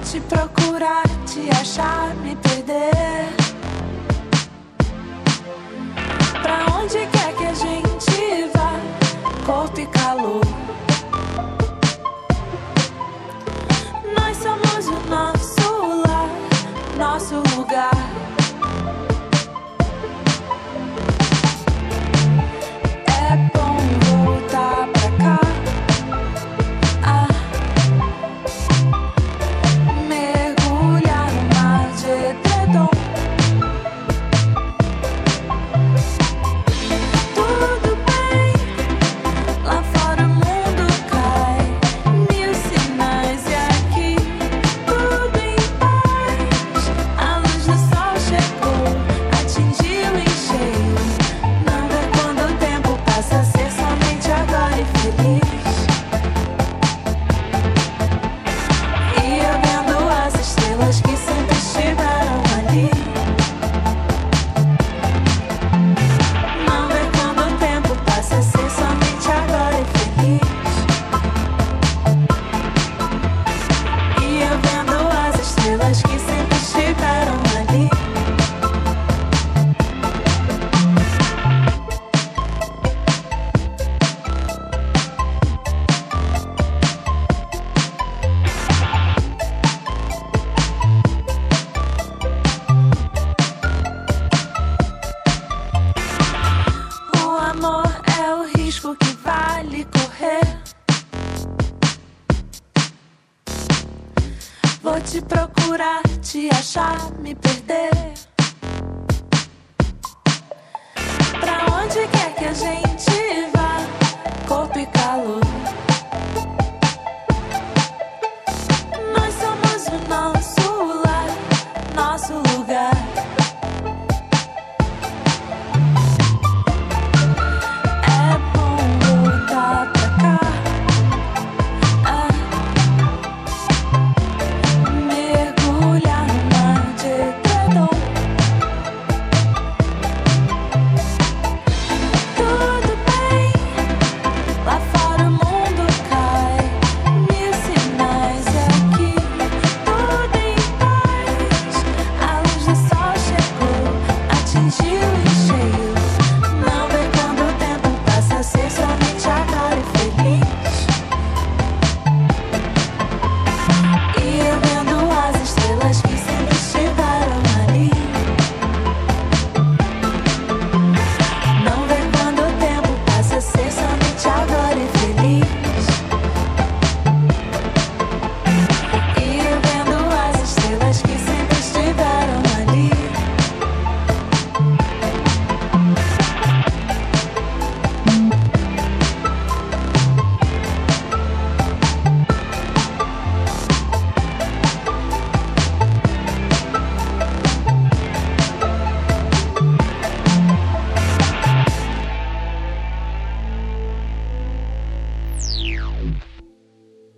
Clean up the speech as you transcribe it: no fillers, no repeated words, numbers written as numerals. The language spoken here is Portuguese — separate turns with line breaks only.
te procurar, te achar, me perder. Pra onde quer que a gente vá, corpo e calor. Nós somos o nosso lar, nosso lugar. É bom voltar pra cá. Mergulhar no mar de edredom. Tudo bem, lá fora o mundo cai. Mil sinais e aqui tudo em paz. A luz do sol chegou, atingiu em cheio. Não vê quando o tempo passa a ser somente agora e feliz. E eu vendo as estrelas que sempre estiveram ali. Não vê quando o tempo passa a ser somente agora e feliz. E eu vendo as estrelas que sempre estiveram ali. O amor é o risco que vale correr. Vou te procurar, te achar, me perder. Pra onde quer que a gente